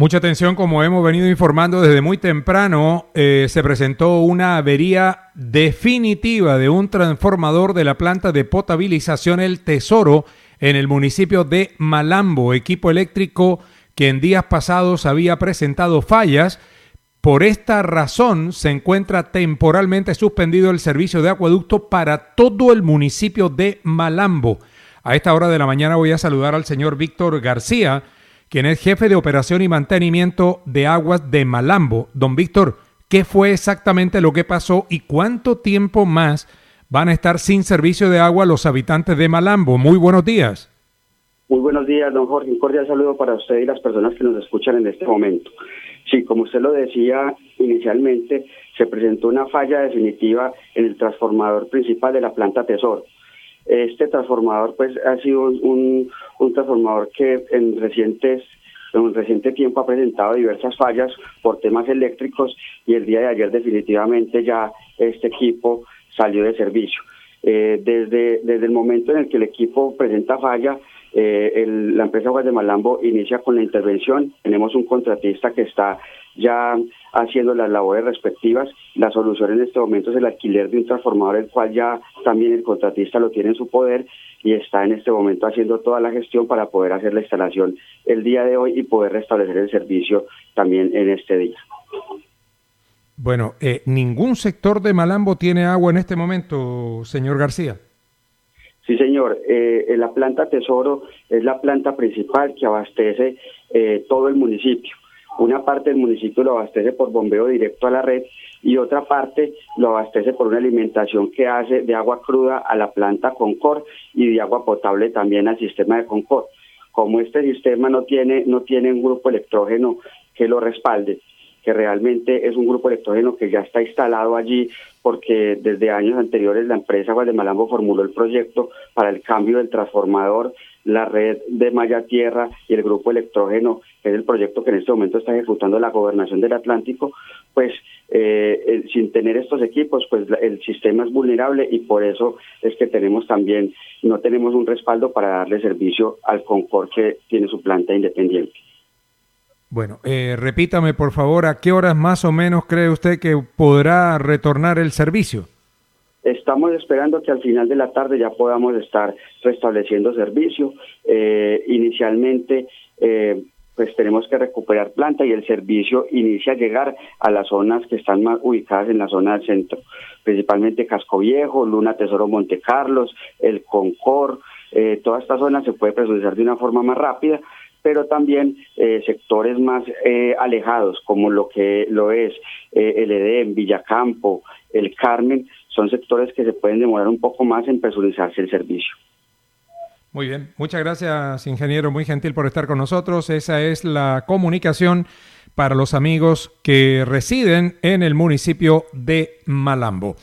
Mucha atención, como hemos venido informando desde muy temprano, se presentó una avería definitiva de un transformador de la planta de potabilización El Tesoro en el municipio de Malambo, equipo eléctrico que en días pasados había presentado fallas. Por esta razón se encuentra temporalmente suspendido el servicio de acueducto para todo el municipio de Malambo. A esta hora de la mañana voy a saludar al señor Víctor García, quien es jefe de operación y mantenimiento de aguas de Malambo. Don Víctor, ¿qué fue exactamente lo que pasó y cuánto tiempo más van a estar sin servicio de agua los habitantes de Malambo? Muy buenos días. Muy buenos días, don Jorge. Un cordial saludo para usted y las personas que nos escuchan en este momento. Sí, como usted lo decía inicialmente, se presentó una falla definitiva en el transformador principal de la planta Tesoro. Este transformador pues ha sido un transformador que en reciente tiempo ha presentado diversas fallas por temas eléctricos y el día de ayer definitivamente ya este equipo salió de servicio. Desde el momento en el que el equipo presenta falla, la empresa Aguas de Malambo inicia con la intervención. Tenemos un contratista que está ya haciendo las labores respectivas. La solución en este momento es el alquiler de un transformador, el cual ya también el contratista lo tiene en su poder y está en este momento haciendo toda la gestión para poder hacer la instalación el día de hoy y poder restablecer el servicio también en este día. Bueno, ¿ningún sector de Malambo tiene agua en este momento, señor García? Sí, señor. La planta Tesoro es la planta principal que abastece todo el municipio. Una parte del municipio lo abastece por bombeo directo a la red y otra parte lo abastece por una alimentación que hace de agua cruda a la planta Concord y de agua potable también al sistema de Concord. Como este sistema no tiene un grupo electrógeno que lo respalde, que realmente es un grupo electrógeno que ya está instalado allí porque desde años anteriores la empresa Aguas de Malambo formuló el proyecto para el cambio del transformador, la red de malla tierra y el grupo electrógeno, que es el proyecto que en este momento está ejecutando la Gobernación del Atlántico. Pues sin tener estos equipos, pues el sistema es vulnerable y por eso es que no tenemos un respaldo para darle servicio al Concord que tiene su planta independiente. Bueno, repítame por favor, ¿a qué horas más o menos cree usted que podrá retornar el servicio? Estamos esperando que al final de la tarde ya podamos estar restableciendo servicio. Inicialmente, pues tenemos que recuperar planta y el servicio inicia a llegar a las zonas que están más ubicadas en la zona del centro, principalmente Casco Viejo, Luna Tesoro Monte Carlos, el Concord. Toda esta zona se puede presurizar de una forma más rápida, pero también sectores más alejados, como lo es el Edén, Villacampo, el Carmen, son sectores que se pueden demorar un poco más en presurizarse el servicio. Muy bien, muchas gracias, ingeniero, muy gentil por estar con nosotros. Esa es la comunicación para los amigos que residen en el municipio de Malambo.